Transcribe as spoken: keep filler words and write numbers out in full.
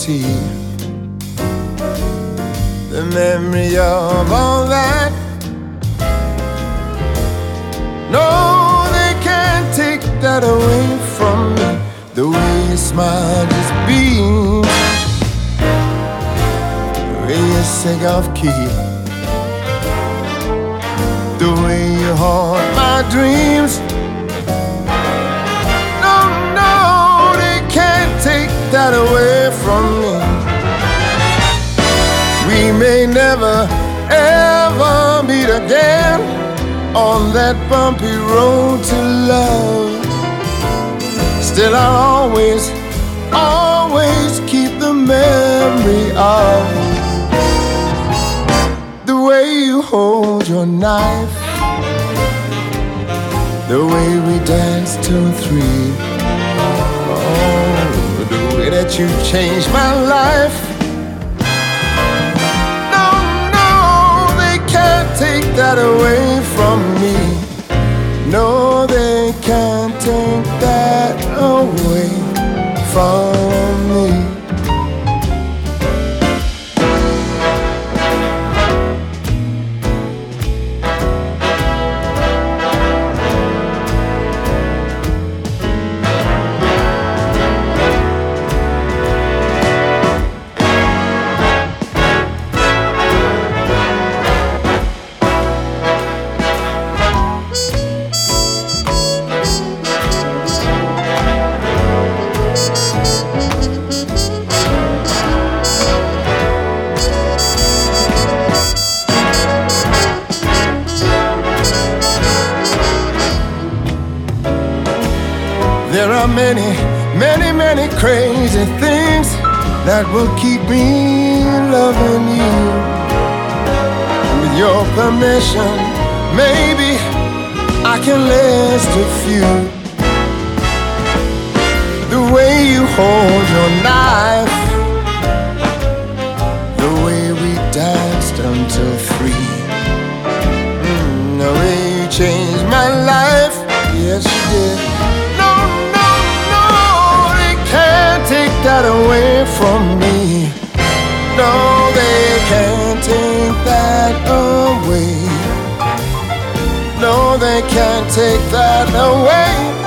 guarantee the memory of all that. No, they can't take that away from me. The way you smile just beams, the way you sing off key, the way you haunt my dreams. No, no, they can't take that away from me. We may never, ever meet again on that bumpy road to love. Still I'll always, always keep the memory of the way you hold your knife, the way we danced till three. Oh, the way that you changed my life. No, no, they can't take that away from me. No, they can't take that away from me. There are many, many, many crazy things that will keep me loving you. With your permission, maybe I can list a few. The way you hold your knife, the way we danced until three, mm, the way you changed my life, yes you did. Take that away from me. No, they can't take that away. No, they can't take that away